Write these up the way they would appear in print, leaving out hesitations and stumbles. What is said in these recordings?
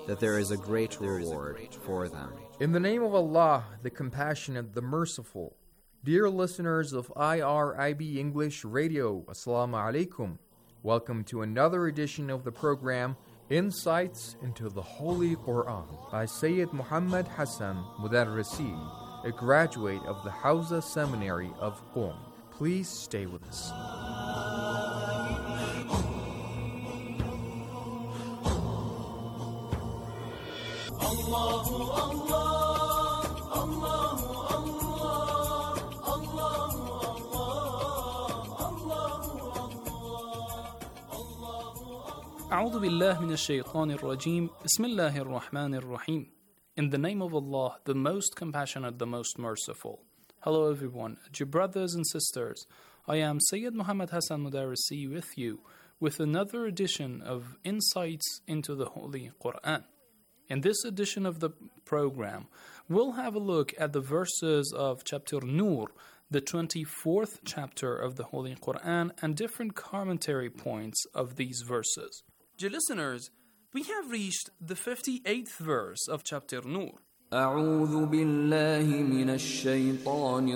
that there is a great reward for them. In the name of Allah, the Compassionate, the Merciful. Dear listeners of IRIB English Radio, Assalamu alaikum. Welcome to another edition of the program, Insights into the Holy Quran, by Sayyid Muhammad Hassan Mudarrisi, a graduate of the Hawza Seminary of Qom. Please stay with us. أعوذ بالله من الشيطان الرجيم بسم الله الرحمن الرحيم. In the name of Allah, the most compassionate, the most merciful. Hello everyone, dear brothers and sisters. I am Sayyid Muhammad Hassan Mudarrisi with you with another edition of Insights into the Holy Quran. In this edition of the program, we'll have a look at the verses of chapter Nur, the 24th chapter of the Holy Quran, and different commentary points of these verses. Dear listeners, we have reached the 58th verse of chapter Nur. أعوذ بالله من الشيطان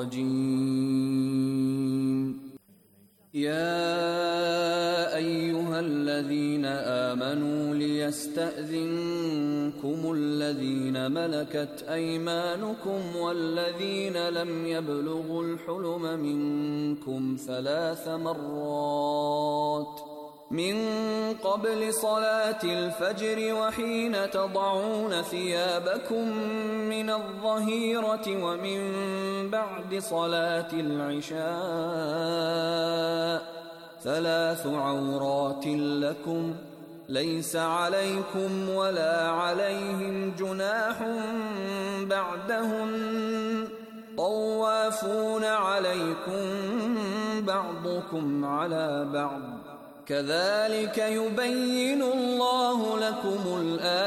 الرجيم يا أيها الذين آمنوا ليستأذنكم الذين ملكت أيمانكم والذين لم يبلغوا الحلم منكم 3 مرات من قبل صلاة الفجر وحين تضعون ثيابكم من الظهيرة ومن بعد صلاة العشاء 3 عورات لكم ليس عليكم ولا عليهم جناح بعدهن طوافون عليكم بعضكم على بعض كذلك يبين الله لكم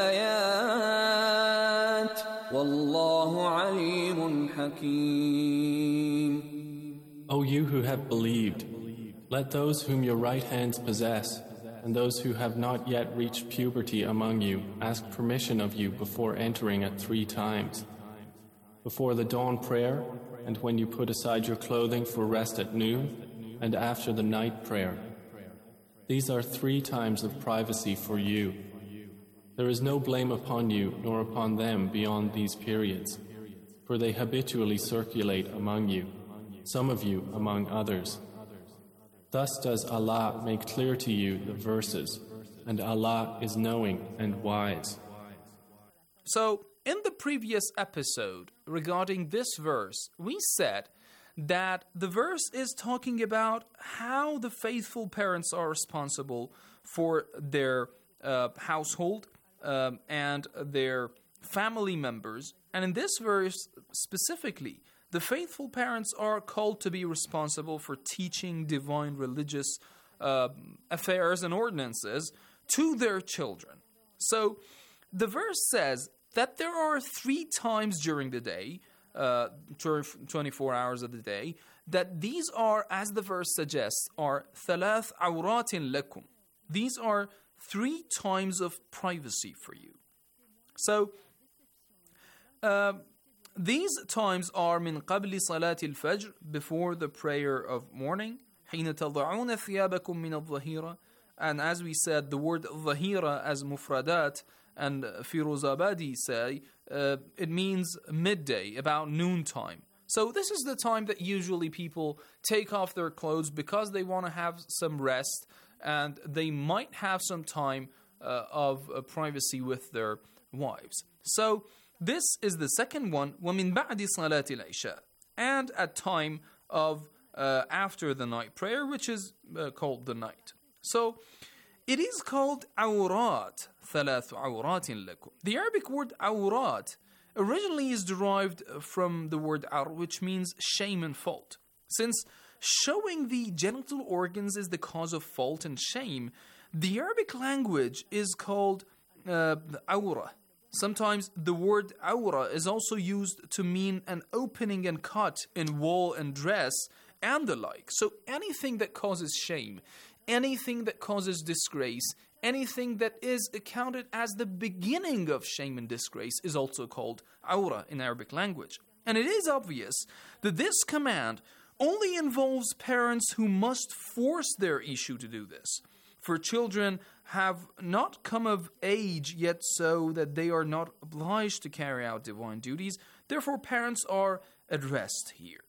الآيات والله عليم حكيم. O you who have believed, let those whom your right hands possess and those who have not yet reached puberty among you ask permission of you before entering at 3 times. Before the dawn prayer, and when you put aside your clothing for rest at noon, and after the night prayer. These are 3 times of privacy for you. There is no blame upon you nor upon them beyond these periods, for they habitually circulate among you, some of you among others. Thus does Allah make clear to you the verses, and Allah is knowing and wise. So, in the previous episode regarding this verse, we said that the verse is talking about how the faithful parents are responsible for their household and their family members. And in this verse specifically, the faithful parents are called to be responsible for teaching divine religious affairs and ordinances to their children. So the verse says that there are 3 times during the day, 24 hours of the day, that these are, as the verse suggests, are ثلاث عورات لكم. These are 3 times of privacy for you. So, these times are من قبل صلاة الفجر, before the prayer of morning, حين تضعون ثيابكم من الظهيرة. And as we said, the word ظهيرة as mufradat, and Firuzabadi say, it means midday, about noontime. So this is the time that usually people take off their clothes because they want to have some rest, and they might have some time of privacy with their wives. So this is the second one, وَمِن بَعْدِ صَلَاةِ الْعِشَاءِ, and at time of after the night prayer, which is called the night. So it is called awrat, ثلاث عورات لكم. The Arabic word awrat originally is derived from the word ar, which means shame and fault. Since showing the genital organs is the cause of fault and shame, the Arabic language is called awra. Sometimes the word awra is also used to mean an opening and cut in wool and dress and the like. So anything that causes shame, anything that causes disgrace, Anything that is accounted as the beginning of shame and disgrace is also called awra in Arabic language. And it is obvious that this command only involves parents who must force their issue to do this. For children have not come of age yet so that they are not obliged to carry out divine duties. Therefore, parents are addressed here.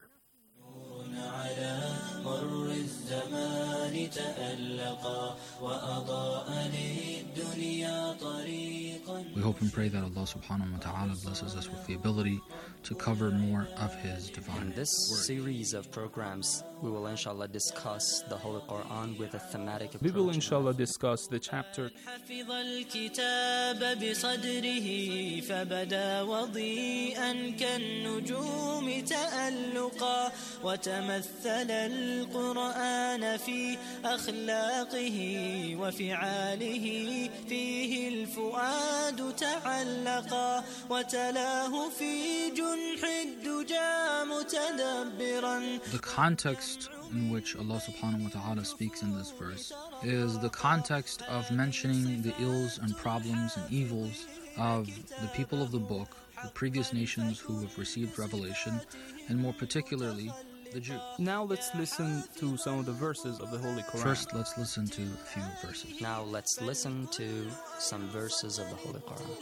We hope and pray that Allah subhanahu wa ta'ala blesses us with the ability to cover more of His divine In this word. series of programs, we will inshallah discuss the Holy Quran with a thematic approach. We will inshallah discuss the chapter حفظ الكتاب بصدره فبدا وضيئا كالنجوم تألقا وتمثل القرآن في أخلاقه وفعاله فيه الفؤاد تعلقا وتلاه في جنح الدجى متدبرا. The context in which Allah subhanahu wa ta'ala speaks in this verse is the context of mentioning the ills and problems and evils of the people of the book, the previous nations who have received revelation, and more particularly the Jews. Now let's listen to some of the verses of the Holy Quran. First, let's listen to a few verses. Now let's listen to some verses of the Holy Quran.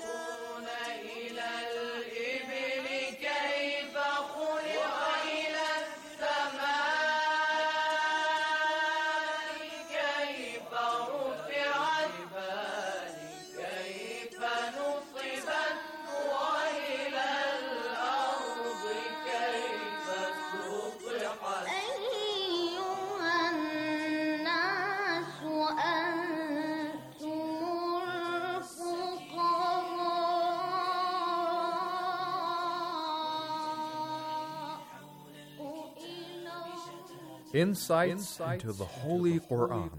Insights into the Holy Quran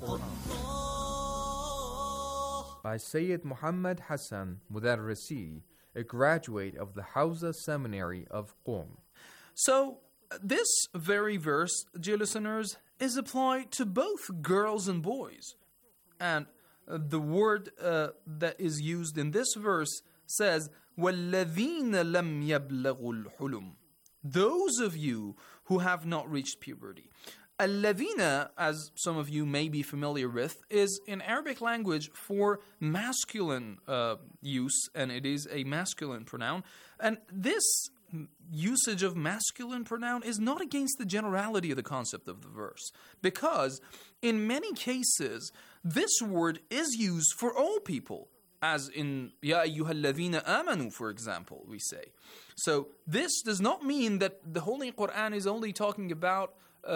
by Sayyid Muhammad Hassan Mudarrisi, a graduate of the Hawza Seminary of Qom. So, this very verse, dear listeners, is applied to both girls and boys. And the word that is used in this verse says, وَالَّذِينَ لَمْ يَبْلَغُوا الْحُلُمْ. Those of you who have not reached puberty. Al-ladhina, as some of you may be familiar with, is in Arabic language for masculine use, and it is a masculine pronoun. And this usage of masculine pronoun is not against the generality of the concept of the verse, because in many cases, this word is used for all people, as in Ya ayyuhal ladhina amanu, for example, we say. So this does not mean that the Holy Quran is only talking about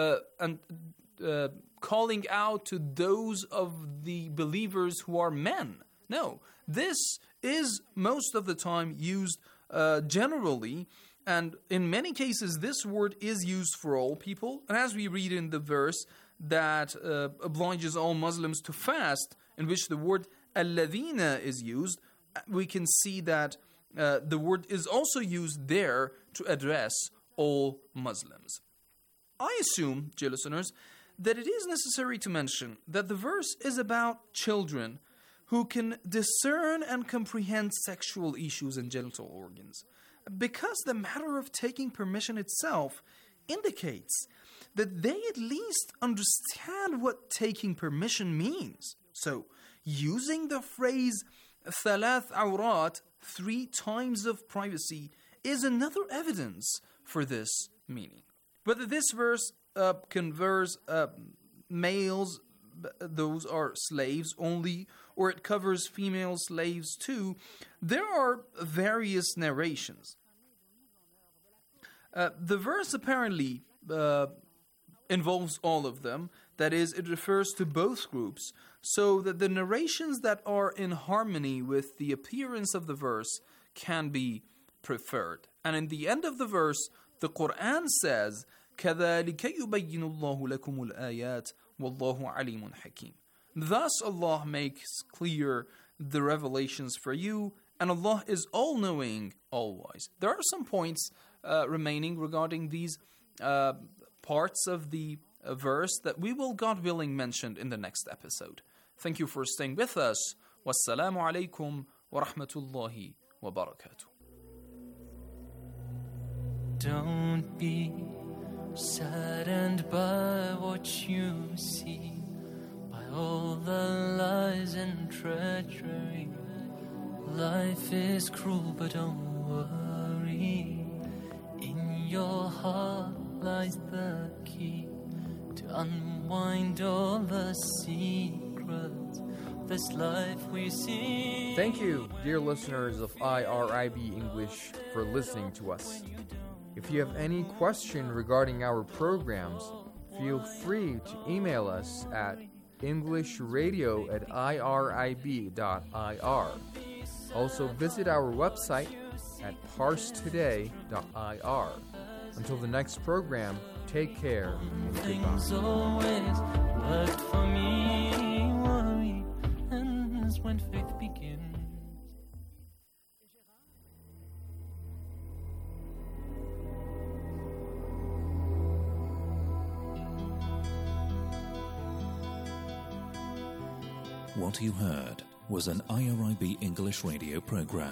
calling out to those of the believers who are men. No, this is most of the time used generally, and in many cases this word is used for all people. And as we read in the verse that obliges all Muslims to fast, in which the word alladhina is used, we can see that the word is also used there to address all Muslims. I assume, dear listeners, that it is necessary to mention that the verse is about children who can discern and comprehend sexual issues and genital organs, because the matter of taking permission itself indicates that they at least understand what taking permission means. So, using the phrase ثلاث عورات, 3 times of privacy, is another evidence for this meaning. Whether this verse covers males, those are slaves only, or it covers female slaves too, there are various narrations. The verse apparently involves all of them. That is, it refers to both groups, so that the narrations that are in harmony with the appearance of the verse can be preferred. And in the end of the verse, the Quran says, كَذَلِكَ يُبَيِّنُ اللَّهُ لَكُمُ الْآيَاتِ وَاللَّهُ عَلِيمٌ حَكِيمٌ. Thus Allah makes clear the revelations for you, and Allah is all-knowing, all-wise. There are some points remaining regarding these parts of the verse that we will, God willing, mention in the next episode. Thank you for staying with us. Wassalamu alaikum wa rahmatullahi wa barakatuh. Don't be saddened by what you see, by all the lies and treachery. Life is cruel, but don't worry. In your heart lies the key to unwind all the secrets of this life we see. Thank you, dear listeners of IRIB English, for listening to us. If you have any question regarding our programs, feel free to email us at englishradio@irib.ir. Also visit our website at parstoday.ir. Until the next program, take care and goodbye. Things always worked for me. Worry ends when faith begins. What you heard was an IRIB English radio program.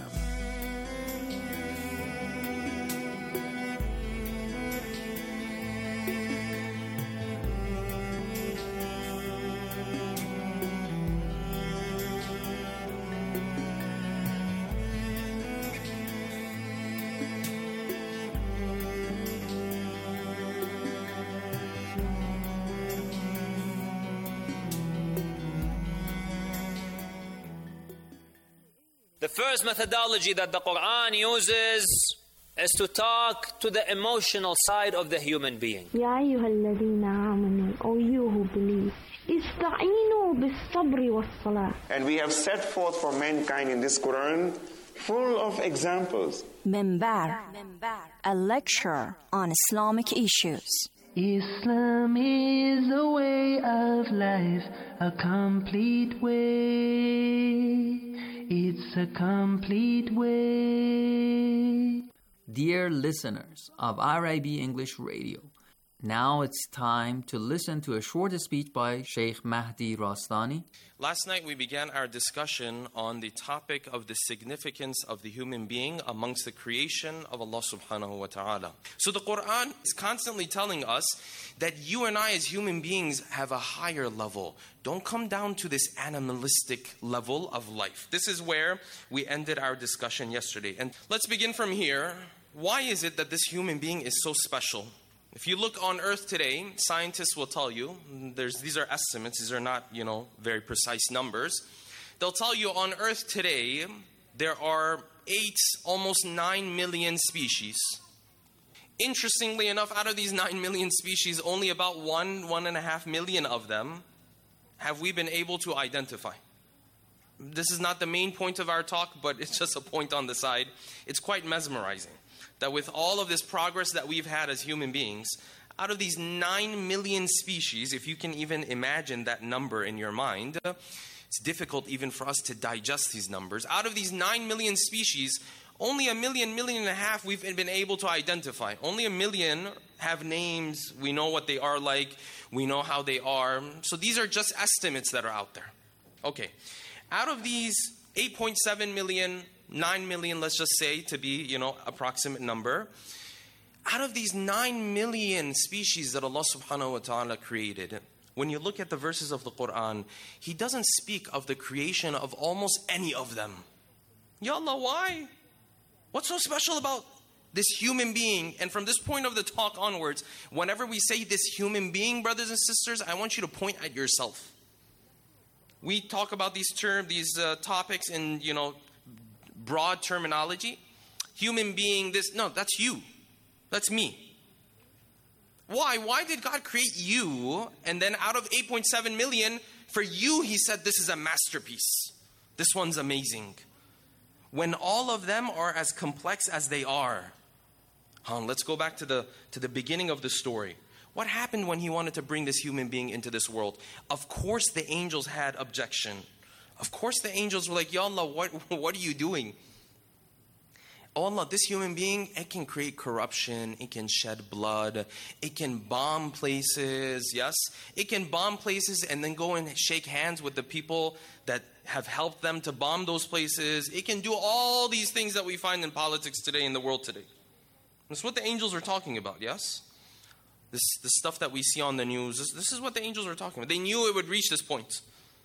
The first methodology that the Quran uses is to talk to the emotional side of the human being. يا أيها الذين آمنوا, O you who believe, استعينوا بالصبر والصلاة. And we have set forth for mankind in this Quran full of examples. Minbar, a lecture on Islamic issues. Islam is a way of life, a complete way. It's a complete way. Dear listeners of IRIB English Radio, now it's time to listen to a short speech by Sheikh Mahdi Rastani. Last night we began our discussion on the topic of the significance of the human being amongst the creation of Allah subhanahu wa ta'ala. So the Quran is constantly telling us that you and I as human beings have a higher level. Don't come down to this animalistic level of life. This is where we ended our discussion yesterday. And let's begin from here. Why is it that this human being is so special? If you look on Earth today, scientists will tell you, these are estimates, these are not, very precise numbers. They'll tell you on Earth today, there are almost 9 million species. Interestingly enough, out of these 9 million species, only about 1.5 million of them have we been able to identify. This is not the main point of our talk, but it's just a point on the side. It's quite mesmerizing that with all of this progress that we've had as human beings, out of these 9 million species, if you can even imagine that number in your mind, it's difficult even for us to digest these numbers. Out of these 9 million species, only 1 million, 1.5 million we've been able to identify. Only 1 million have names. We know what they are like. We know how they are. So these are just estimates that are out there. Okay. Out of these 8.7 million, 9 million, let's just say, to be, approximate number. Out of these 9 million species that Allah subhanahu wa ta'ala created, when you look at the verses of the Quran, He doesn't speak of the creation of almost any of them. Ya Allah, why? What's so special about this human being? And from this point of the talk onwards, whenever we say this human being, brothers and sisters, I want you to point at yourself. We talk about these topics in, broad terminology. Human being, that's you. That's me. Why? Why did God create you? And then out of 8.7 million, for you, He said, this is a masterpiece. This one's amazing. When all of them are as complex as they are. Let's go back to the beginning of the story. What happened when He wanted to bring this human being into this world? Of course the angels had objection. Of course the angels were like, Ya Allah, what are you doing? Oh Allah, this human being, it can create corruption, it can shed blood, it can bomb places, yes? It can bomb places and then go and shake hands with the people that have helped them to bomb those places. It can do all these things that we find in politics today, in the world today. That's what the angels are talking about, yes? This stuff that we see on the news, this is what the angels are talking about. They knew it would reach this point.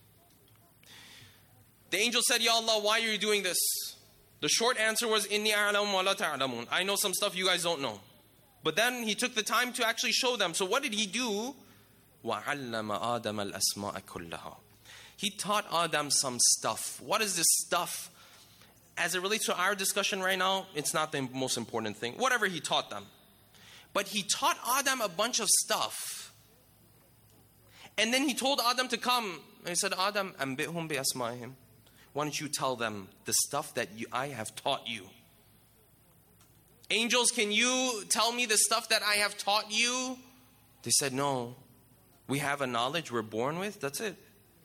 The angel said, Ya Allah, why are you doing this? The short answer was, Inni a'lamu wa la ta'lamun. I know some stuff you guys don't know. But then he took the time to actually show them. So what did he do? وَعَلَّمَ آدَمَ الْأَسْمَاءَ كُلَّهَا. He taught Adam some stuff. What is this stuff? As it relates to our discussion right now, it's not the most important thing. Whatever he taught them. But he taught Adam a bunch of stuff. And then he told Adam to come. And he said, Adam, أَنْبِئْهُمْ بِأَسْمَائِهِمْ. Why don't you tell them the stuff that I have taught you? Angels, can you tell me the stuff that I have taught you? They said, no. We have a knowledge we're born with, that's it.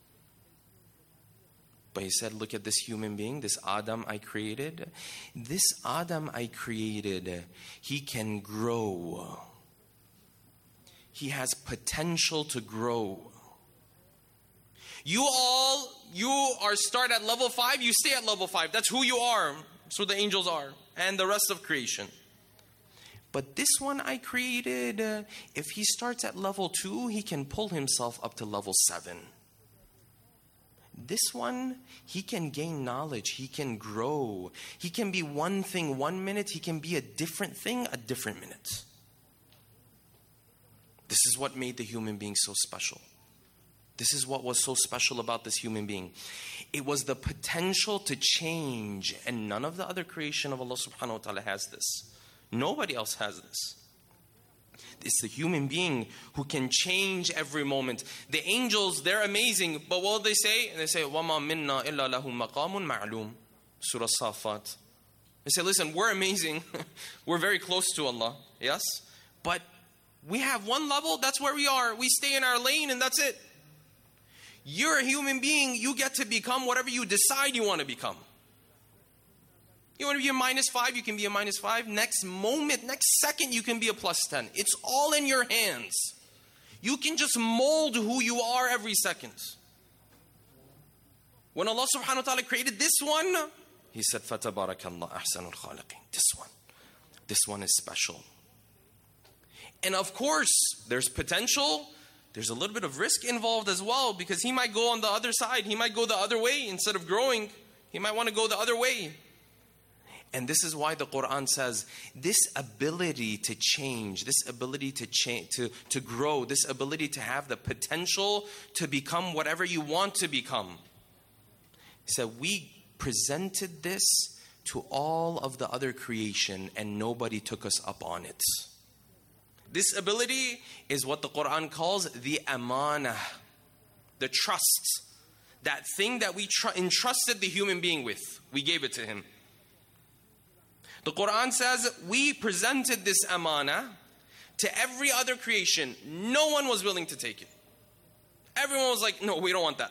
But he said, look at this human being, this Adam I created. This Adam I created, he can grow. He has potential to grow. You are start at level 5, you stay at level 5. That's who you are. That's who the angels are. And the rest of creation. But this one I created, if he starts at level 2, he can pull himself up to level 7. This one, he can gain knowledge. He can grow. He can be one thing 1 minute. He can be a different thing a different minute. This is what made the human being so special. This is what was so special about this human being. It was the potential to change. And none of the other creation of Allah subhanahu wa ta'ala has this. Nobody else has this. It's the human being who can change every moment. The angels, they're amazing. But what do they say? And they say, وَمَا مِنَّا إِلَّا لَهُ مَقَامٌ مَعْلُومٌ. Surah Safat. They say, listen, we're amazing. We're very close to Allah. Yes? But we have one level, that's where we are. We stay in our lane and that's it. You're a human being. You get to become whatever you decide you want to become. You want to be a -5, you can be a -5. Next moment, next second, you can be a +10. It's all in your hands. You can just mold who you are every second. When Allah subhanahu wa ta'ala created this one, He said, فَتَبَارَكَ اللَّهُ أَحْسَنُ الْخَالِقِينَ. This one is special. And of course, there's potential. There's a little bit of risk involved as well, because he might go on the other side. He might go the other way instead of growing. He might want to go the other way. And this is why the Quran says, this ability to change, this ability to grow, this ability to have the potential to become whatever you want to become. He said, we presented this to all of the other creation and nobody took us up on it. This ability is what the Quran calls the amanah, the trust. That thing that we entrusted the human being with. We gave it to him. The Quran says, we presented this amanah to every other creation. No one was willing to take it. Everyone was like, no, we don't want that.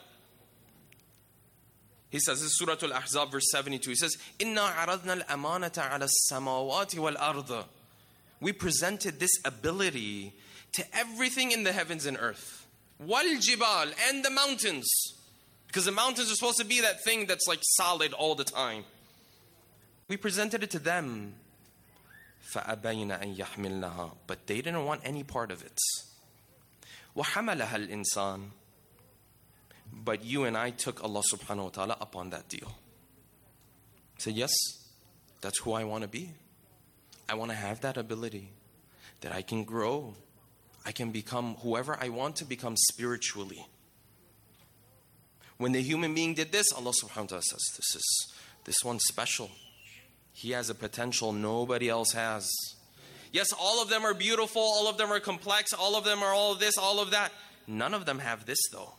He says, this is Surah Al-Ahzab verse 72. He says, إِنَّا عَرَضْنَا الْأَمَانَةَ عَلَى السَّمَاوَاتِ وَالْأَرْضِ. We presented this ability to everything in the heavens and earth. وَالْجِبَالِ, and the mountains. Because the mountains are supposed to be that thing that's like solid all the time. We presented it to them. فَأَبَيْنَ أَن يَحْمِلْنَهَا. But they didn't want any part of it. وَحَمَلَهَا الْإِنسَانِ. But you and I took Allah subhanahu wa ta'ala up on that deal. Said, yes, that's who I want to be. I want to have that ability. That I can grow. I can become whoever I want to become spiritually. When the human being did this, Allah subhanahu wa ta'ala says, this one's special. He has a potential nobody else has. Yes, all of them are beautiful, all of them are complex, all of them are all of this, all of that. None of them have this though.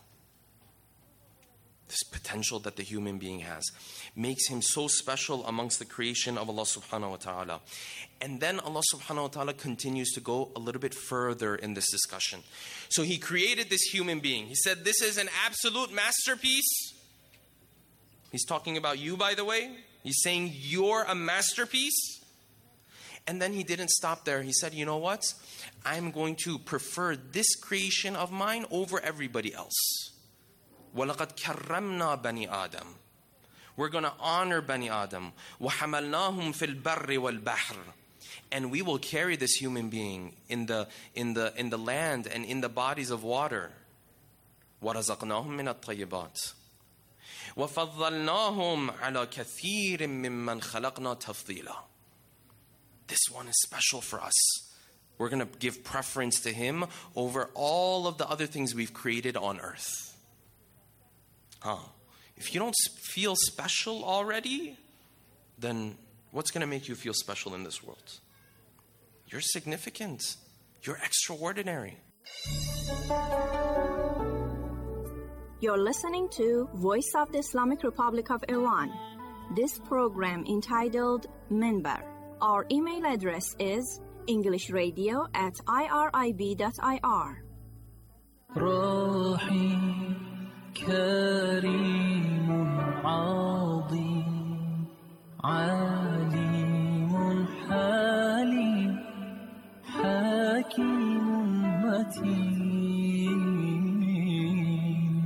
This potential that the human being has makes him so special amongst the creation of Allah subhanahu wa ta'ala. And then Allah subhanahu wa ta'ala continues to go a little bit further in this discussion. So He created this human being. He said, this is an absolute masterpiece. He's talking about you, by the way. He's saying, you're a masterpiece. And then he didn't stop there. He said, you know what? I'm going to prefer this creation of mine over everybody else. وَلَقَدْ كَرَّمْنَا بَنِي آدَمَ. We're going to honor Bani Adam. وَحَمَلْنَاهُمْ فِي الْبَرِّ وَالْبَحْرِ. And we will carry this human being in the land and in the bodies of water. وَرَزَقْنَاهُمْ مِنَ الطَّيِّبَاتِ. وَفَضَّلْنَاهُمْ عَلَى كَثِيرٍ مِّمَّنْ خَلَقْنَا تَفْضِيلًا. This one is special for us. We're going to give preference to him over all of the other things we've created on earth. If you don't feel special already, then what's going to make you feel special in this world? You're significant. You're extraordinary. You're listening to Voice of the Islamic Republic of Iran. This program entitled Minbar. Our email address is englishradio@irib.ir. رحيم كريم عظيم عليم حليم حكيم متين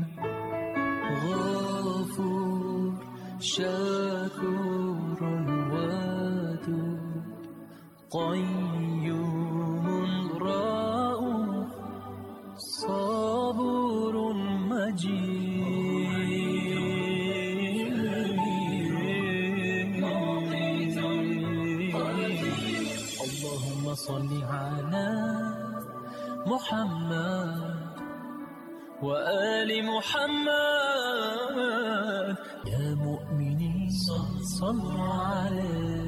غفور شكور ودود قيوم رؤوف صبور مجيد اللهم صل على محمد وآل محمد يا مؤمنين صلوا عليه.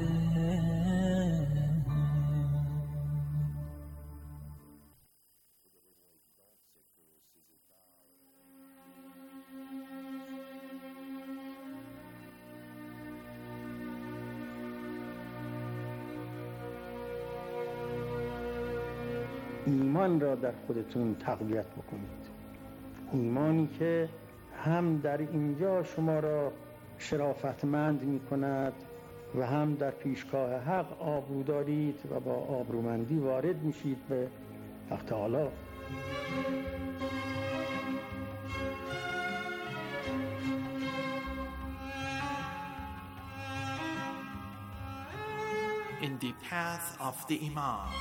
ایمان را در خودتون تقویت بکنید. ایمانی که هم در اینجا شما را شرافتمند می کند و هم در پیشگاه حق آبرو دارید و با آبرومندی وارد میشید به حق تعالی. In the path of the Imam.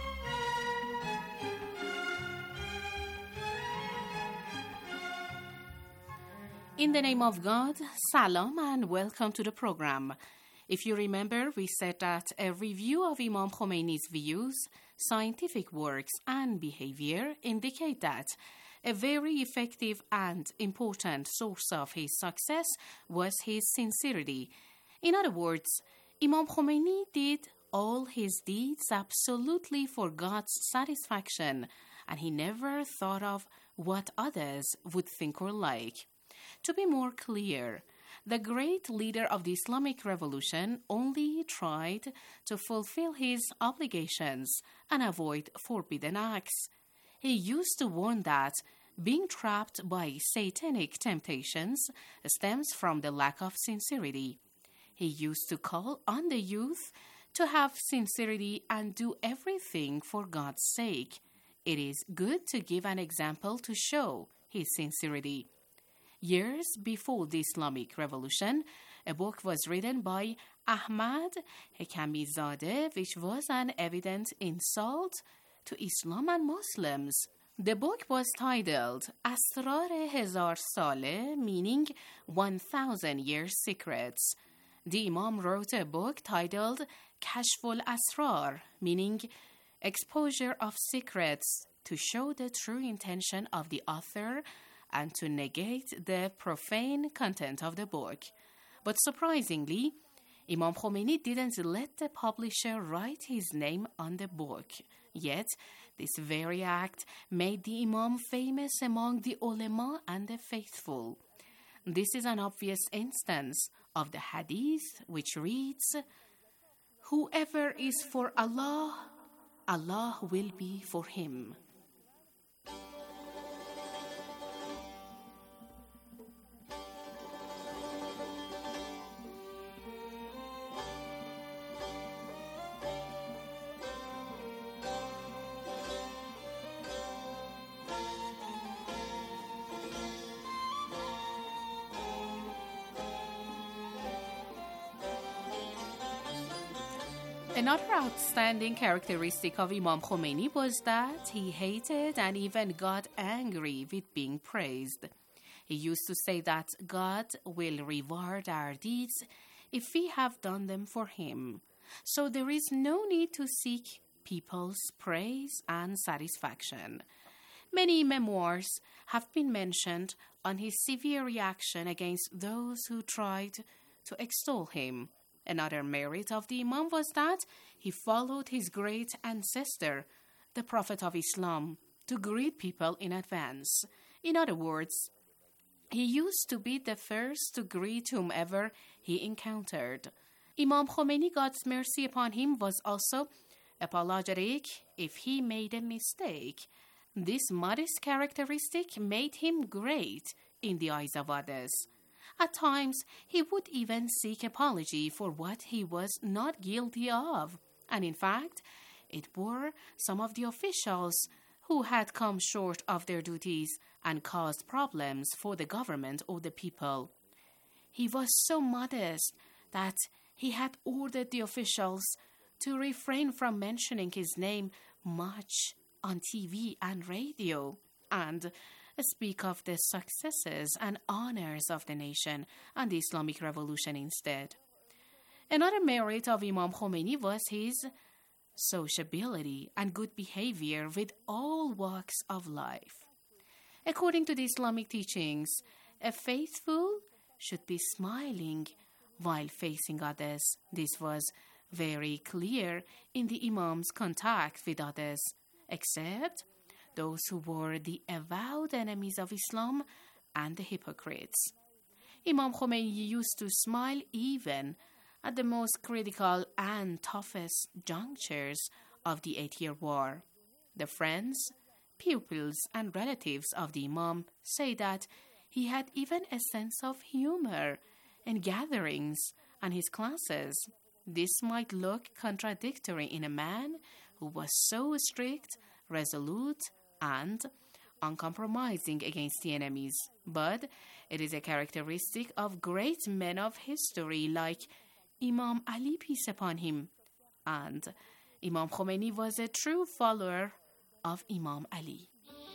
In the name of God, salam and welcome to the program. If you remember, we said that a review of Imam Khomeini's views, scientific works, and behavior indicate that a very effective and important source of his success was his sincerity. In other words, Imam Khomeini did all his deeds absolutely for God's satisfaction, and he never thought of what others would think or like. To be more clear, the great leader of the Islamic Revolution only tried to fulfill his obligations and avoid forbidden acts. He used to warn that being trapped by satanic temptations stems from the lack of sincerity. He used to call on the youth to have sincerity and do everything for God's sake. It is good to give an example to show his sincerity. Years before the Islamic Revolution, a book was written by Ahmad Hekami-Zadeh, which was an evident insult to Islam and Muslims. The book was titled Asrar Hezar Sale, meaning 1,000 Years Secrets. The Imam wrote a book titled Kashful Asrar, meaning Exposure of Secrets, to show the true intention of the author and to negate the profane content of the book. But surprisingly, Imam Khomeini didn't let the publisher write his name on the book. Yet, this very act made the Imam famous among the ulama and the faithful. This is an obvious instance of the hadith which reads, "Whoever is for Allah, Allah will be for him." Another outstanding characteristic of Imam Khomeini was that he hated and even got angry with being praised. He used to say that God will reward our deeds if we have done them for him. So there is no need to seek people's praise and satisfaction. Many memoirs have been mentioned on his severe reaction against those who tried to extol him. Another merit of the Imam was that he followed his great ancestor, the Prophet of Islam, to greet people in advance. In other words, he used to be the first to greet whomever he encountered. Imam Khomeini, God's mercy upon him, was also apologetic if he made a mistake. This modest characteristic made him great in the eyes of others. At times, he would even seek apology for what he was not guilty of. And in fact, it were some of the officials who had come short of their duties and caused problems for the government or the people. He was so modest that he had ordered the officials to refrain from mentioning his name much on TV and radio, and speak of the successes and honors of the nation and the Islamic Revolution instead. Another merit of Imam Khomeini was his sociability and good behavior with all walks of life. According to the Islamic teachings, a faithful should be smiling while facing others. This was very clear in the Imam's contact with others, except those who were the avowed enemies of Islam and the hypocrites. Imam Khomeini used to smile even at the most critical and toughest junctures of the 8-year war. The friends, pupils, and relatives of the Imam say that he had even a sense of humor in gatherings and his classes. This might look contradictory in a man who was so strict, resolute, and uncompromising against the enemies, but it is a characteristic of great men of history like Imam Ali, peace upon him, and Imam Khomeini was a true follower of Imam Ali.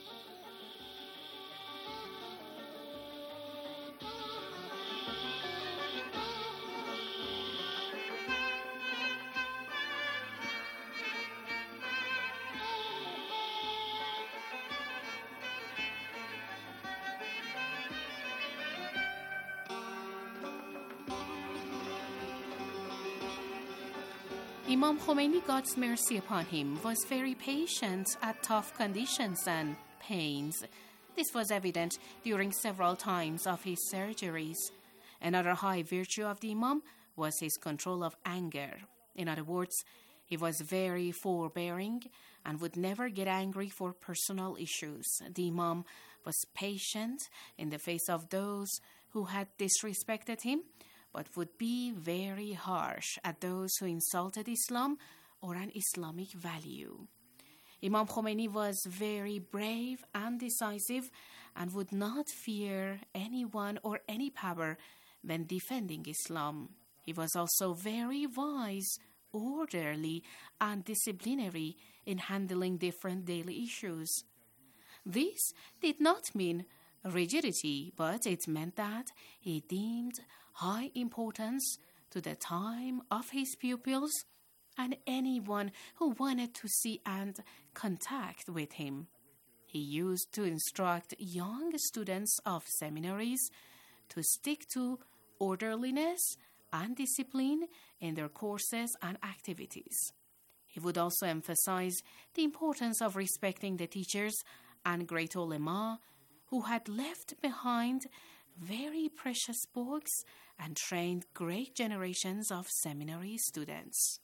Imam Khomeini, God's mercy upon him, was very patient at tough conditions and pains. This was evident during several times of his surgeries. Another high virtue of the Imam was his control of anger. In other words, he was very forbearing and would never get angry for personal issues. The Imam was patient in the face of those who had disrespected him, but would be very harsh at those who insulted Islam or an Islamic value. Imam Khomeini was very brave and decisive and would not fear anyone or any power when defending Islam. He was also very wise, orderly, and disciplinary in handling different daily issues. This did not mean rigidity, but it meant that he deemed high importance to the time of his pupils and anyone who wanted to see and contact with him. He used to instruct young students of seminaries to stick to orderliness and discipline in their courses and activities. He would also emphasize the importance of respecting the teachers and great ulama who had left behind very precious books and trained great generations of seminary students.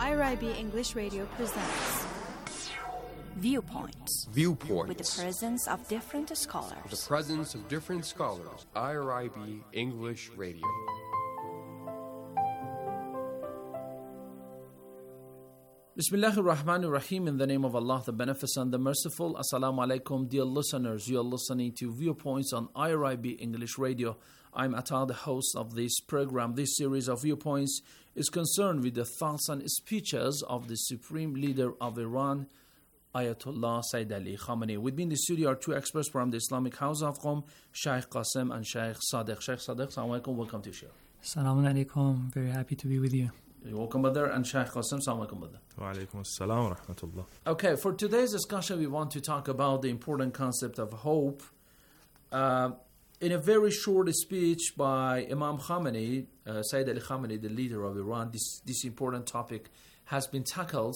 IRIB English Radio presents Viewpoints. Viewpoints. With the presence of different scholars. The presence of different scholars. IRIB English Radio. Bismillahir Rahmanir Rahim. In the name of Allah, the Beneficent, the Merciful. Assalamu alaikum, dear listeners. You are listening to Viewpoints on IRIB English Radio. I'm Atta, the host of this program. This series of Viewpoints is concerned with the thoughts and speeches of the Supreme Leader of Iran, Ayatollah Sayyid Ali Khamenei. With me in the studio are two experts from the Islamic House of Qom, Shaykh Qasim and Shaykh Sadiq. Shaykh Sadiq, assalamu alaikum, welcome to the show. Assalamu alaikum, very happy to be with you. You're welcome, brother. And Shaykh Qasim, assalamu alaikum, brother. Wa alaikum assalam wa rahmatullah. Okay, for today's discussion, we want to talk about the important concept of hope. In a very short speech by Imam Khamenei, Sayyid Ali Khamenei, the leader of Iran, this important topic has been tackled.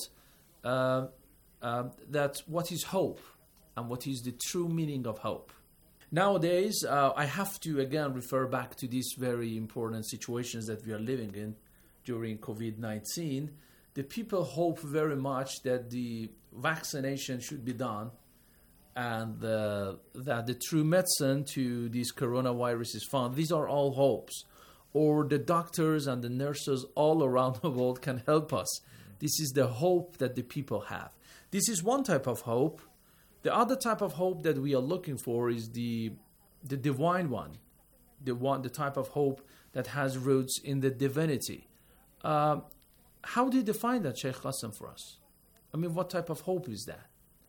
That what is hope and what is the true meaning of hope. Nowadays, I have to again refer back to these very important situations that we are living in during COVID-19. The people hope very much that the vaccination should be done and that the true medicine to this coronavirus is found. These are all hopes. Or the doctors and the nurses all around the world can help us. This is the hope that the people have. This is one type of hope. The other type of hope that we are looking for is the divine one. The type of hope that has roots in the divinity. How do you define that, Shaykh Qasim, for us? I mean, what type of hope is that?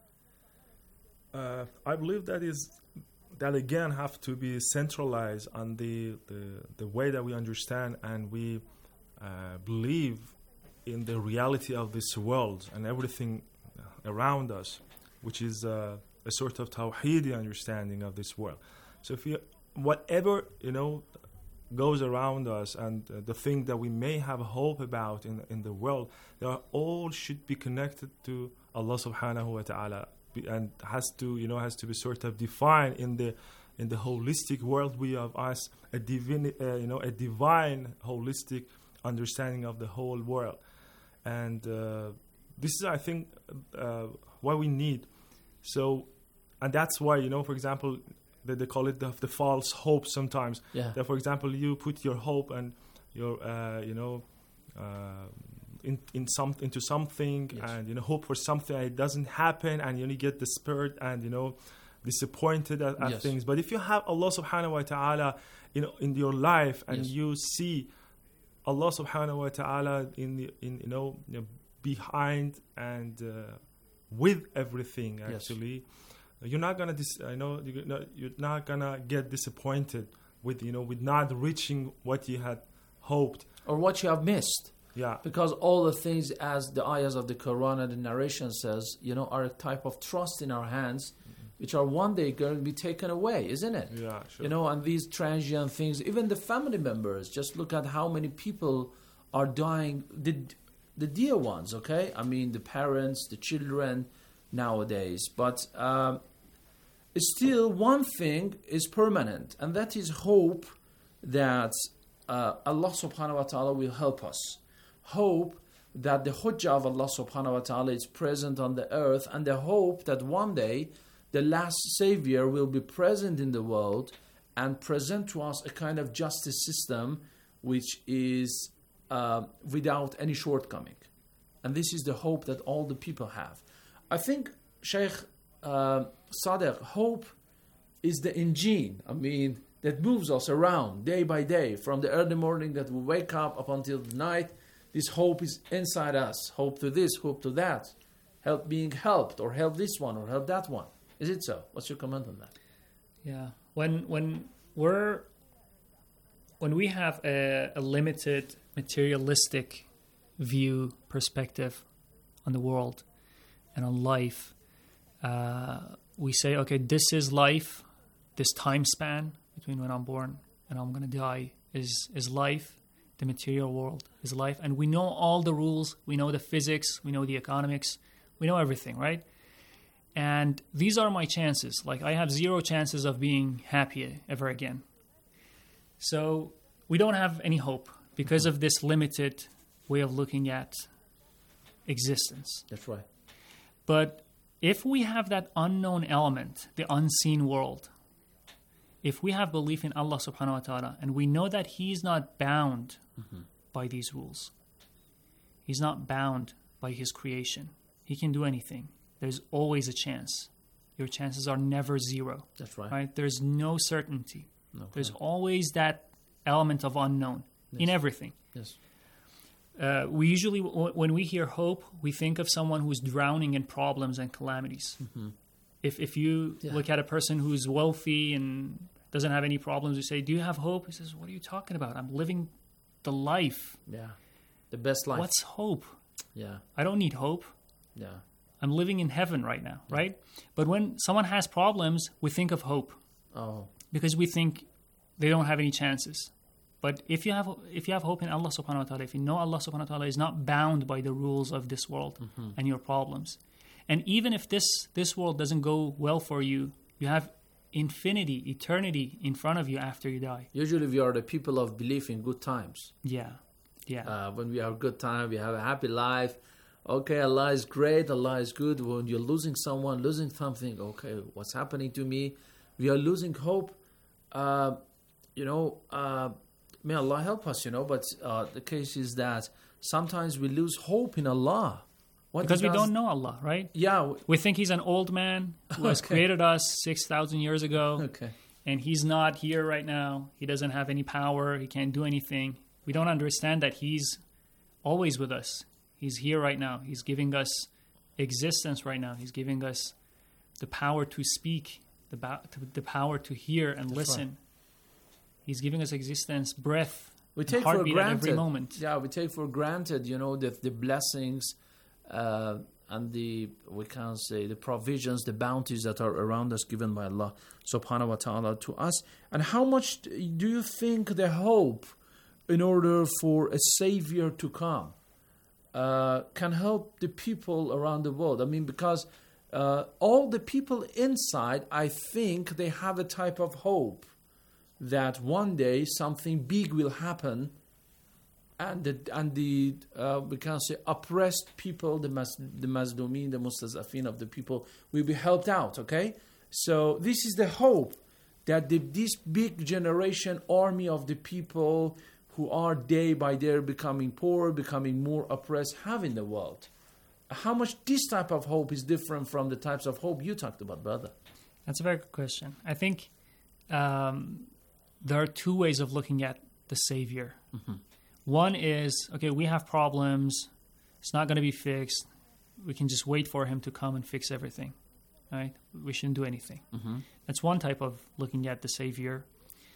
I believe that again have to be centralized on the way that we understand and we believe in the reality of this world and everything around us, which is a sort of tawheedi understanding of this world. So if whatever goes around us and the thing that we may have hope about in the world, they all should be connected to Allah subhanahu wa ta'ala, and has to be sort of defined in the holistic world we have as a divine holistic understanding of the whole world. And this is, I think, what we need. So, and that's why, for example, they call it the false hope sometimes. Yeah. That, for example, you put your hope and your, into something, yes, and hope for something, and it doesn't happen, and you get despair and disappointed at yes, things. But if you have Allah subhanahu wa ta'ala in your life, and yes, you see Allah subhanahu wa ta'ala behind and with everything, actually, yes, you're not gonna you're not gonna get disappointed with with not reaching what you had hoped or what you have missed. Yeah, because all the things, as the ayahs of the Quran and the narration says, are a type of trust in our hands, which are one day going to be taken away, isn't it? Yeah, sure. And these transient things, even the family members, just look at how many people are dying, the dear ones, okay? I mean, the parents, the children nowadays. But still, one thing is permanent, and that is hope that Allah subhanahu wa ta'ala will help us. Hope that the hujjah of Allah subhanahu wa ta'ala is present on the earth, and the hope that one day the last savior will be present in the world and present to us a kind of justice system which is without any shortcoming. And this is the hope that all the people have. I think, Shaykh Sadiq, hope is the engine, that moves us around day by day, from the early morning that we wake up until the night. This hope is inside us. Hope to this, hope to that. Help being helped, or help this one, or help that one. Is it so? What's your comment on that? Yeah. When we have a limited materialistic perspective on the world and on life, we say, okay, this is life, this time span between when I'm born and I'm going to die is life. The material world is life, and we know all the rules, we know the physics, we know the economics, we know everything, right? And these are my chances. Like, I have 0 chances of being happy ever again. So we don't have any hope because of this limited way of looking at existence. That's right. But if we have that unknown element, the unseen world, if we have belief in Allah subhanahu wa ta'ala, and we know that He's not bound by these rules, He's not bound by His creation, He can do anything, there's always a chance. Your chances are never zero. That's right. There's no certainty. Okay. There's always that element of unknown in everything. Yes. We usually, when we hear hope, we think of someone who's drowning in problems and calamities. If you look at a person who's wealthy and doesn't have any problems, you say, do you have hope? He says, what are you talking about? I'm living the life. Yeah. The best life. What's hope? Yeah. I don't need hope. Yeah. I'm living in heaven right now, right? But when someone has problems, we think of hope. Oh. Because we think they don't have any chances. But if you have hope in Allah subhanahu wa ta'ala, if you know Allah subhanahu wa ta'ala is not bound by the rules of this world and your problems, and even if this world doesn't go well for you, you have infinity, eternity in front of you after you die. Usually we are the people of belief in good times. Yeah. When we have good time, we have a happy life. Okay, Allah is great, Allah is good. When you're losing someone, losing something, okay, what's happening to me? We are losing hope. May Allah help us, but the case is that sometimes we lose hope in Allah. Because we don't know Allah, right? Yeah. We think He's an old man who has created us 6,000 years ago. Okay. And He's not here right now. He doesn't have any power. He can't do anything. We don't understand that He's always with us. He's here right now. He's giving us existence right now. He's giving us the power to speak, the power to hear and listen. Right. He's giving us existence, breath, we take heartbeat for granted at every moment. Yeah, we take for granted, the blessings and the provisions, the bounties that are around us given by Allah subhanahu wa ta'ala to us. And how much do you think the hope in order for a savior to come can help the people around the world? I mean, because all the people inside, I think they have a type of hope that one day something big will happen, and the we can say oppressed people, the Mazlumin, the Mustazafin of the people, will be helped out. Okay, so this is the hope that this big generation army of the people who are day by day becoming poor, becoming more oppressed, have in the world. How much this type of hope is different from the types of hope you talked about, brother? That's a very good question. I think there are two ways of looking at the Savior. One is, okay, we have problems. It's not going to be fixed. We can just wait for Him to come and fix everything, right? We shouldn't do anything. That's one type of looking at the Savior.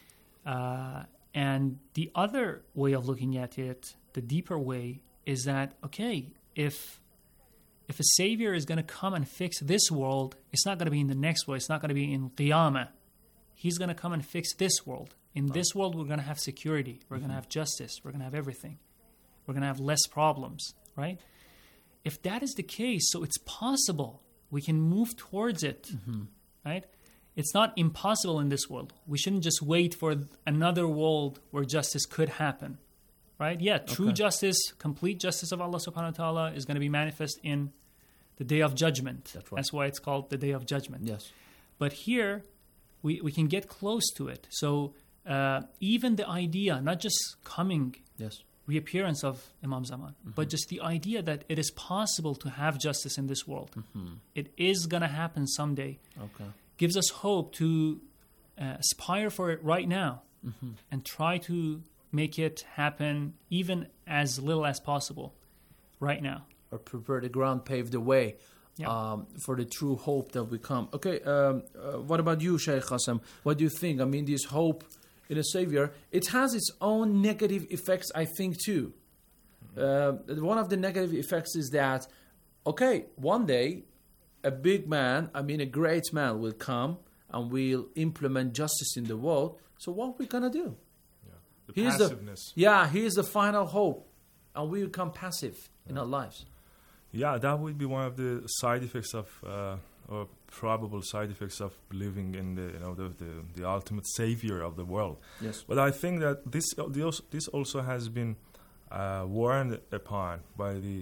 And the other way of looking at it, the deeper way, is that, okay, if a Savior is going to come and fix this world, it's not going to be in the next world. It's not going to be in Qiyamah. He's going to come and fix this world. In this world, we're going to have security. We're going to have justice. We're going to have everything. We're going to have less problems, right? If that is the case, so it's possible. We can move towards it, right? It's not impossible in this world. We shouldn't just wait for another world where justice could happen, right? Yeah, true justice, complete justice of Allah subhanahu wa ta'ala is going to be manifest in the Day of Judgment. That's right. That's why it's called the Day of Judgment. Yes. But here, we can get close to it. So even the idea, not just coming, reappearance of Imam Zaman, but just the idea that it is possible to have justice in this world. It is going to happen someday. Gives us hope to aspire for it right now and try to make it happen even as little as possible right now. Or prepare the ground, pave the way for the true hope that will come. Okay, what about you, Shaykh Qasim? What do you think? I mean, this hope in a Savior, it has its own negative effects, I think, too. One of the negative effects is that, okay, one day, a big man, a great man will come and will implement justice in the world. So what are we going to do? The passiveness. Here's the final hope. And we become passive in our lives. Yeah, that would be one of the side effects of, or probable side effects of believing in the ultimate Savior of the world. Yes. But I think that this also has been warned upon by the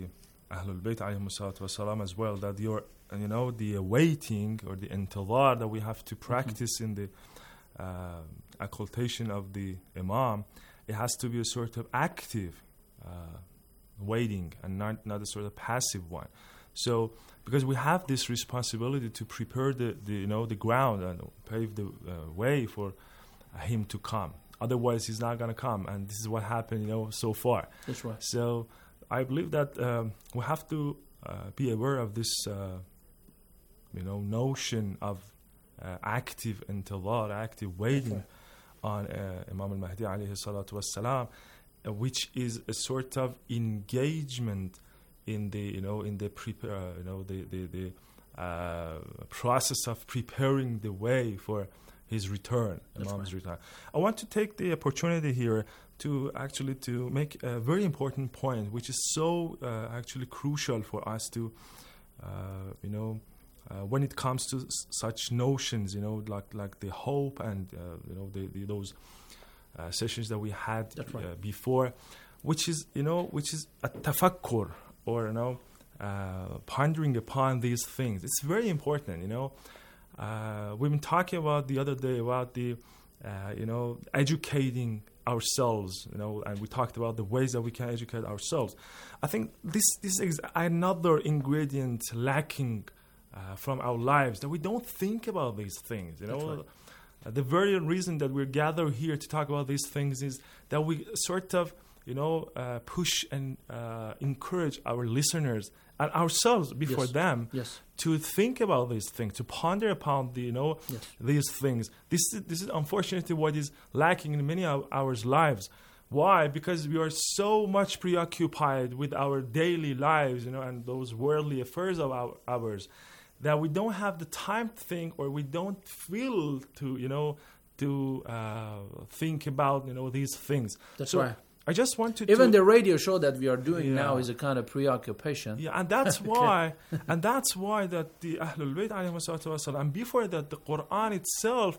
Ahlul Bayt alayhimu salatu wasalam as well, that the waiting or the intidhar that we have to practice in the occultation of the Imam, it has to be a sort of active waiting and not a sort of passive one. So, because we have this responsibility to prepare the ground and pave the way for him to come. Otherwise, he's not going to come, and this is what happened, so far. That's right. So, I believe that we have to be aware of this, notion of active intidhar, active waiting on Imam al-Mahdi alayhi salatu wassalam, which is a sort of engagement in the process of preparing the way for his return, Imam's return. I want to take the opportunity here to make a very important point, which is so actually crucial for us to, when it comes to such notions, like the hope and those sessions that we had before, which is a tafakkur, or pondering upon these things. It's very important. We've been talking about the other day about the educating ourselves, and we talked about the ways that we can educate ourselves. I think this is another ingredient lacking from our lives, that we don't think about these things. The very reason that we're gathered here to talk about these things is that we sort of push and encourage our listeners and ourselves before them to think about these things, to ponder upon these things. This is unfortunately what is lacking in many of our lives. Why? Because we are so much preoccupied with our daily lives, and those worldly affairs of ours, that we don't have the time to think, or we don't feel to think about these things. That's right. I just wanted even the radio show that we are doing now is a kind of preoccupation. Yeah, and that's why that the Ahlul Bayt alayhimu salatu wasalam, and before that the Quran itself,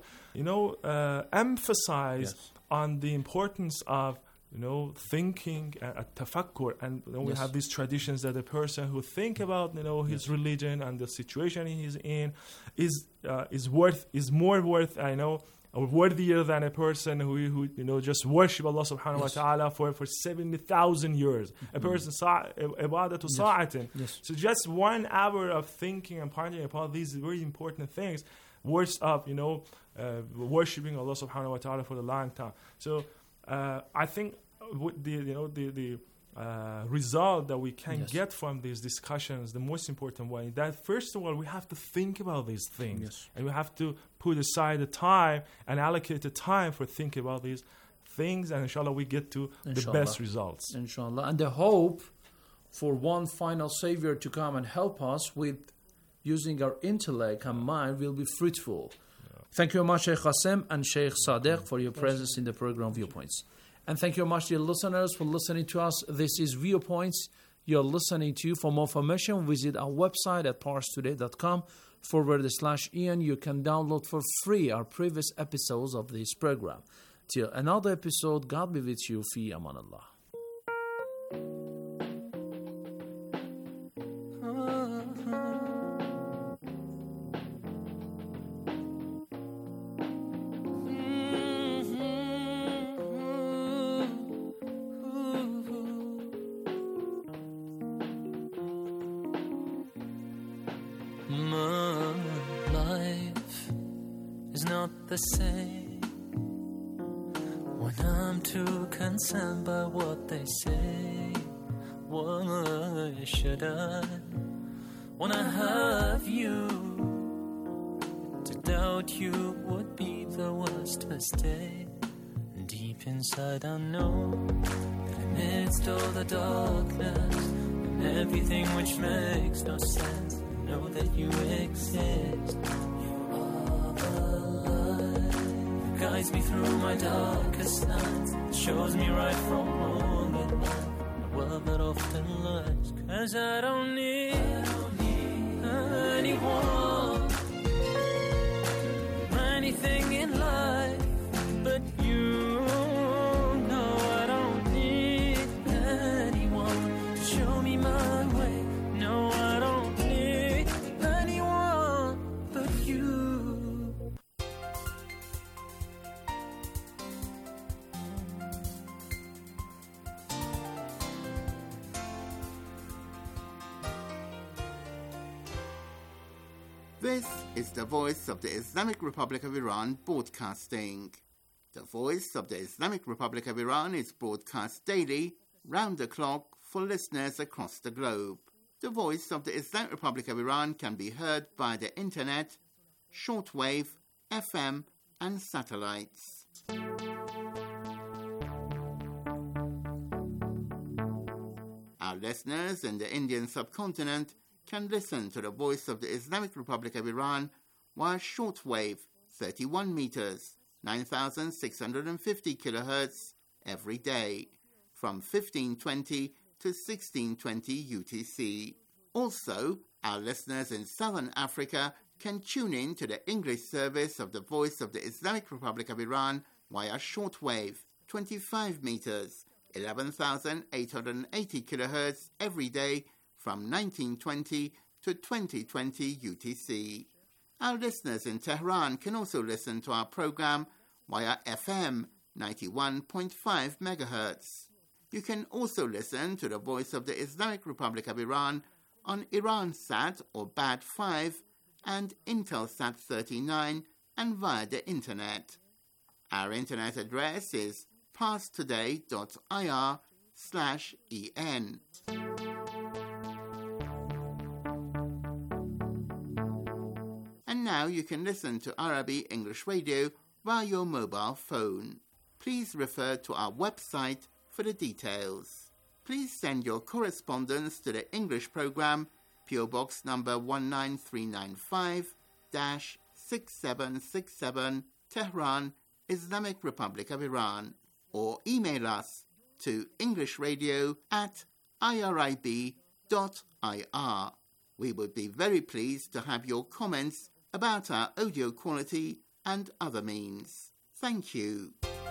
emphasized on the importance of thinking, tafakkur, and we have these traditions that the person who think about his religion and the situation he's in is more worth or worthier than a person who just worship Allah subhanahu wa ta'ala for 70,000 years. A person ibadatu sa'atin. So just 1 hour of thinking and pondering upon these very important things, worth of worshiping Allah subhanahu wa ta'ala for a long time. So I think the result that we can get from these discussions, the most important one, that first of all we have to think about these things, and we have to put aside the time and allocate the time for thinking about these things, and inshallah we get to the best results. Inshallah, and the hope for one final savior to come and help us with using our intellect and mind will be fruitful. Thank you very much, Sheikh Qasim and Sheikh Sadiq, for your presence in the program Viewpoints. And thank you very much, dear listeners, for listening to us. This is Viewpoints you're listening to. For more information, visit our website at parstoday.com/Ian. You can download for free our previous episodes of this program. Till another episode, God be with you. Fi amanallah. The same when I'm too concerned by what they say. Why should I, when I have you, to doubt you would be the worst mistake? Deep inside I know that amidst all the darkness and everything which makes no sense, I know that you exist. Guides me through my darkest nights, shows me right from wrong at night, a world that often lies. 'Cause I don't need anyone, anything in life but you. No, I don't need anyone to show me my way. This is the Voice of the Islamic Republic of Iran broadcasting. The Voice of the Islamic Republic of Iran is broadcast daily, round the clock, for listeners across the globe. The Voice of the Islamic Republic of Iran can be heard by the internet, shortwave, FM, and satellites. Our listeners in the Indian subcontinent can listen to the Voice of the Islamic Republic of Iran via shortwave 31 meters, 9,650 kilohertz every day, from 1520 to 1620 UTC. Also, our listeners in Southern Africa can tune in to the English service of the Voice of the Islamic Republic of Iran via shortwave 25 meters, 11,880 kilohertz every day from 1920 to 2020 UTC. Our listeners in Tehran can also listen to our program via FM 91.5 MHz. You can also listen to the Voice of the Islamic Republic of Iran on Iransat or BAD5 and Intelsat 39 and via the Internet. Our Internet address is parstoday.ir/en. And now you can listen to Arabic English Radio via your mobile phone. Please refer to our website for the details. Please send your correspondence to the English program, PO Box number 19395-6767, Tehran, Islamic Republic of Iran, or email us to englishradio@irib.ir. We would be very pleased to have your comments about our audio quality and other means. Thank you.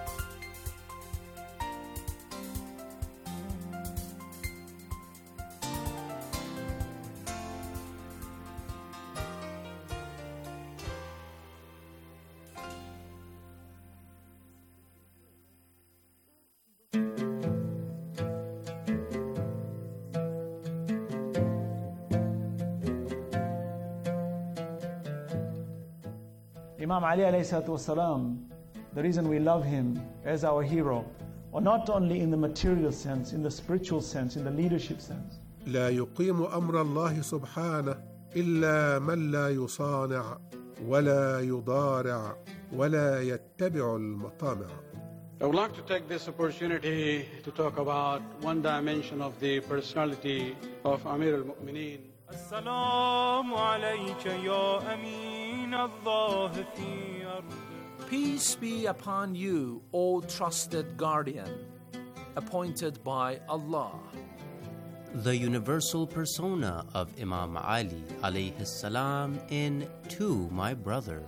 Imam Ali alayhi salatu wasalam, the reason we love him as our hero, or not only in the material sense, in the spiritual sense, in the leadership sense. لا يقيم أمر الله سبحانه إلا من لا يصانع ولا يضارع ولا يتبع المطامع. I would like to take this opportunity to talk about one dimension of the personality of Amir al-Mu'mineen. Assalamu alayka ya amin Allah fi ard. Peace be upon you, O trusted guardian, appointed by Allah. The universal persona of Imam Ali alayhi salam in To My Brother.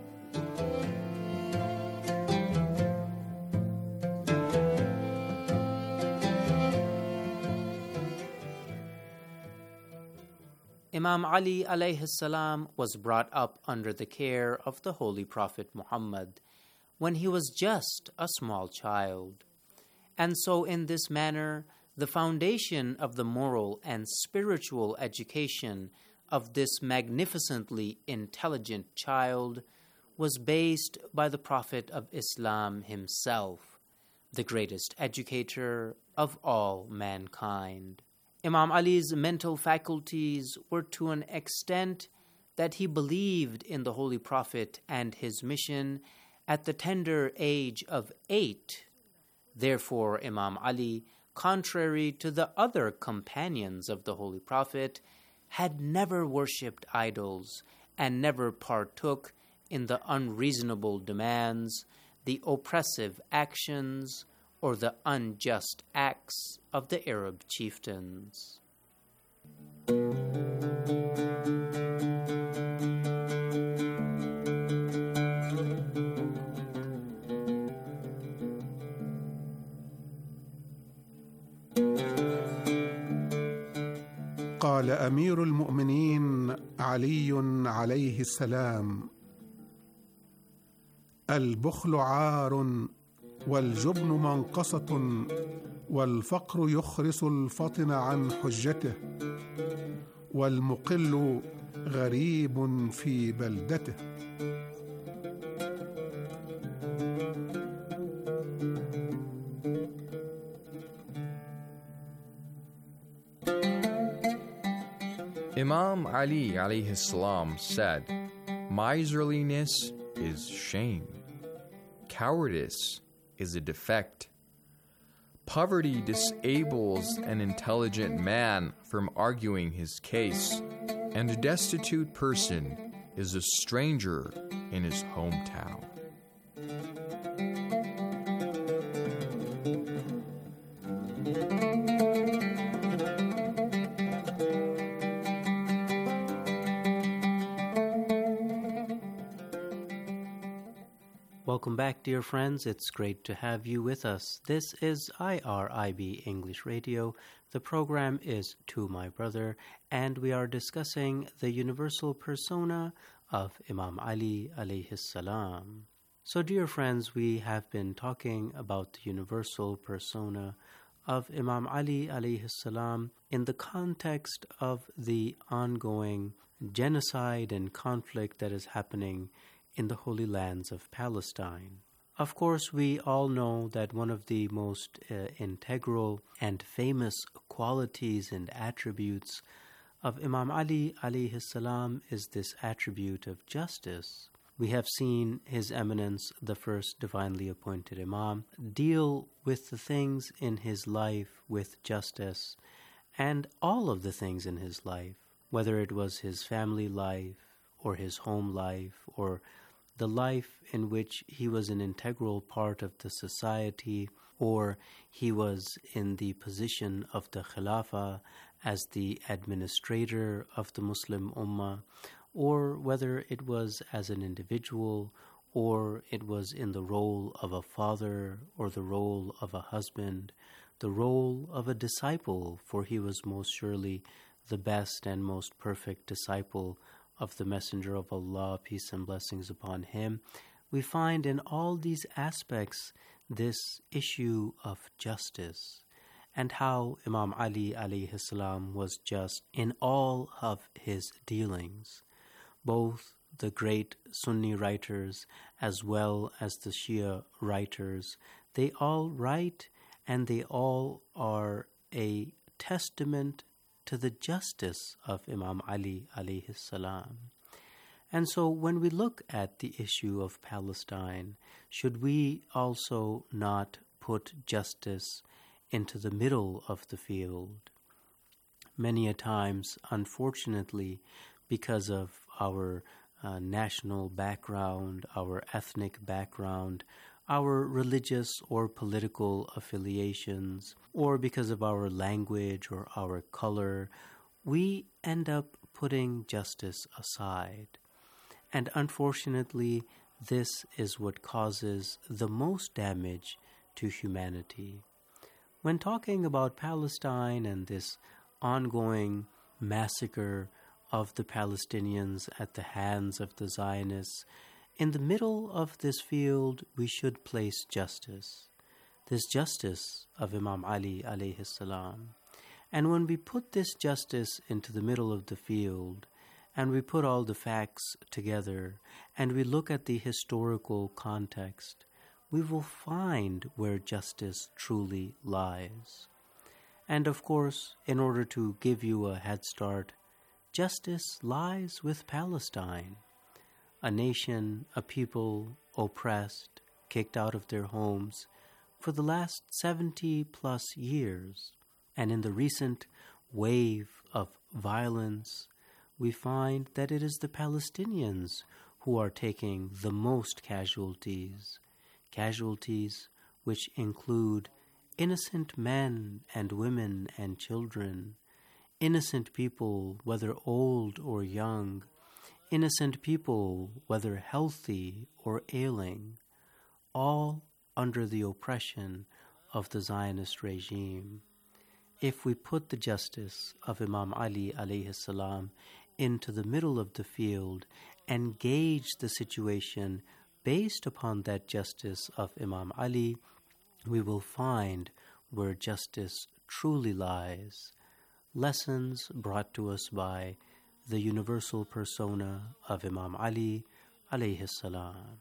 Imam Ali alayhi salam was brought up under the care of the Holy Prophet Muhammad when he was just a small child. And so in this manner, the foundation of the moral and spiritual education of this magnificently intelligent child was based by the Prophet of Islam himself, the greatest educator of all mankind. Imam Ali's mental faculties were to an extent that he believed in the Holy Prophet and his mission at the tender age of 8. Therefore, Imam Ali, contrary to the other companions of the Holy Prophet, had never worshipped idols and never partook in the unreasonable demands, the oppressive actions, or the unjust acts of the Arab chieftains. قال أمير المؤمنين علي عليه السلام: البخل عار والجبن منقصة والفقر يخرس الفطن عن حجته والمقل غريب في بلدته. Imam Ali alayhi salam said, "Miserliness is shame. Cowardice is a defect. Poverty disables an intelligent man from arguing his case, and a destitute person is a stranger in his hometown." Welcome back, dear friends. It's great to have you with us. This is IRIB English Radio. The program is To My Brother, and we are discussing the universal persona of Imam Ali alayhi salam. So, dear friends, we have been talking about the universal persona of Imam Ali alayhi salam in the context of the ongoing genocide and conflict that is happening in the Holy Lands of Palestine. Of course, we all know that one of the most integral and famous qualities and attributes of Imam Ali alayhi salam is this attribute of justice. We have seen His Eminence, the first divinely appointed Imam, deal with the things in his life with justice, and all of the things in his life, whether it was his family life or his home life or the life in which he was an integral part of the society, or he was in the position of the Khilafah as the administrator of the Muslim Ummah, or whether it was as an individual, or it was in the role of a father, or the role of a husband, the role of a disciple, for he was most surely the best and most perfect disciple of the Messenger of Allah, peace and blessings upon him. We find in all these aspects this issue of justice, and how Imam Ali alayhi salam was just in all of his dealings. Both the great Sunni writers as well as the Shia writers, they all write and they all are a testament to the justice of Imam Ali alayhi salam. And so when we look at the issue of Palestine, should we also not put justice into the middle of the field? Many a times, unfortunately, because of our national background, our ethnic background, our religious or political affiliations, or because of our language or our color, we end up putting justice aside. And unfortunately, this is what causes the most damage to humanity. When talking about Palestine and this ongoing massacre of the Palestinians at the hands of the Zionists, in the middle of this field, we should place justice, this justice of Imam Ali alayhi salam. And when we put this justice into the middle of the field, and we put all the facts together, and we look at the historical context, we will find where justice truly lies. And of course, in order to give you a head start, justice lies with Palestine. A nation, a people oppressed, kicked out of their homes for the last 70 plus years. And in the recent wave of violence, we find that it is the Palestinians who are taking the most casualties which include innocent men and women and children, innocent people, whether old or young, innocent people, whether healthy or ailing, all under the oppression of the Zionist regime. If we put the justice of Imam Ali alayhi salam into the middle of the field and gauge the situation based upon that justice of Imam Ali, we will find where justice truly lies. Lessons brought to us by the universal persona of Imam Ali alayhi salam.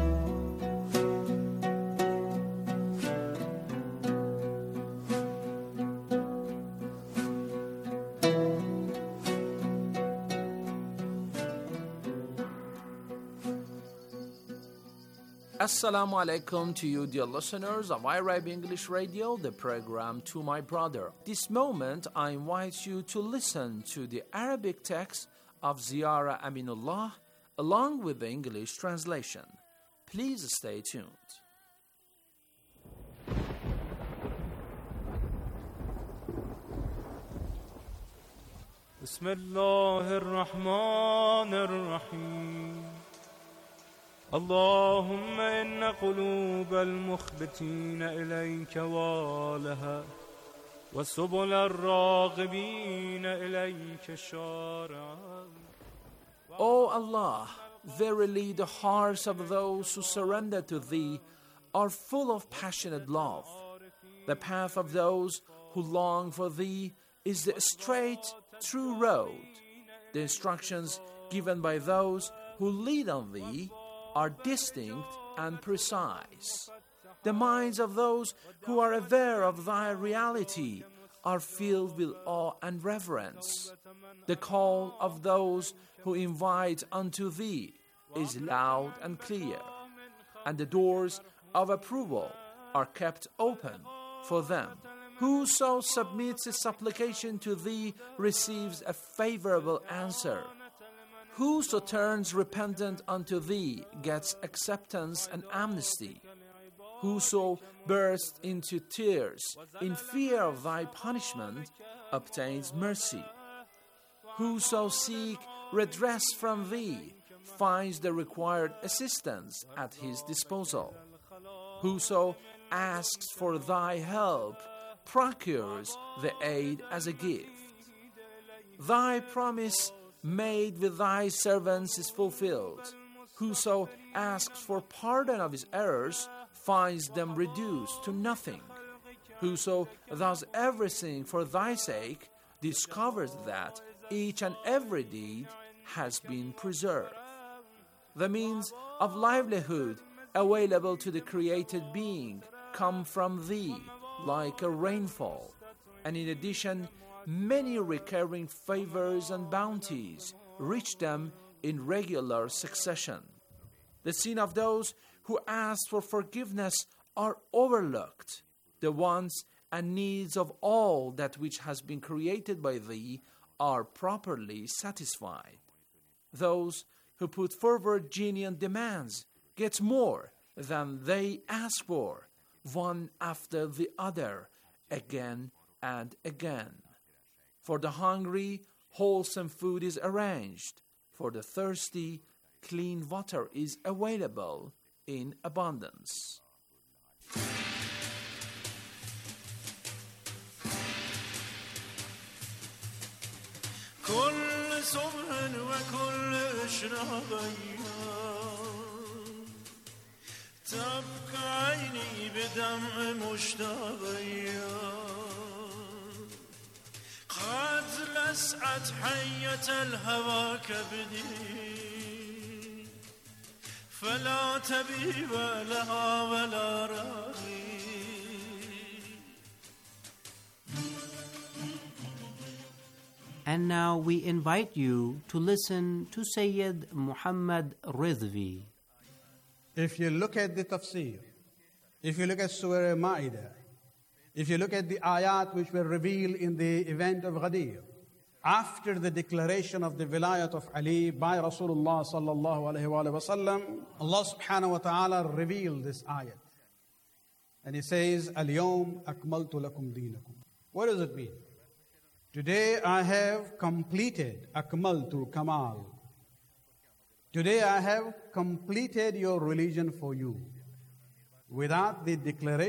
Assalamu alaikum to you, dear listeners of IRIB English Radio, the program To My Brother. This moment, I invite you to listen to the Arabic text of Ziyara Aminullah along with the English translation. Please stay tuned. Bismillah ar-Rahman ar-Rahim. اللهم إن قلوب المخبتين إليك والها وسبل الراغبين إليك شارعا. O Allah, verily the hearts of those who surrender to Thee are full of passionate love. The path of those who long for Thee is the straight, true road. The instructions given by those who lead on Thee are distinct and precise. The minds of those who are aware of Thy reality are filled with awe and reverence. The call of those who invite unto Thee is loud and clear, and the doors of approval are kept open for them. Whoso submits his supplication to Thee receives a favorable answer. Whoso turns repentant unto Thee gets acceptance and amnesty. Whoso bursts into tears in fear of Thy punishment obtains mercy. Whoso seek redress from Thee finds the required assistance at his disposal. Whoso asks for Thy help procures the aid as a gift. Thy promise made with Thy servants is fulfilled. Whoso asks for pardon of his errors finds them reduced to nothing. Whoso does everything for Thy sake discovers that each and every deed has been preserved. The means of livelihood available to the created being come from Thee like a rainfall, and in addition many recurring favors and bounties reach them in regular succession. The sin of those who ask for forgiveness are overlooked. The wants and needs of all that which has been created by Thee are properly satisfied. Those who put forward genuine demands get more than they ask for, one after the other, again and again. For the hungry, wholesome food is arranged. For the thirsty, clean water is available in abundance. كل صبح وكل إشراق تبكى عيني بدمع مشتاق قد لسعت حية الهوى كبدي فلا تبيب لها ولا راغي. And now we invite you to listen to Sayyid Muhammad Ridvi. If you look at the tafsir, if you look at Surah Ma'idah, if you look at the ayat which were revealed in the event of Ghadir, after the declaration of the vilayat of Ali by Rasulullah sallallahu alayhi wa sallam, Allah subhanahu wa ta'ala revealed this ayat. And He says, Al-yawm akmaltu lakum deenakum. What does it mean? Today I have completed, akmaltu kamal. Today I have completed your religion for you. Without the declaration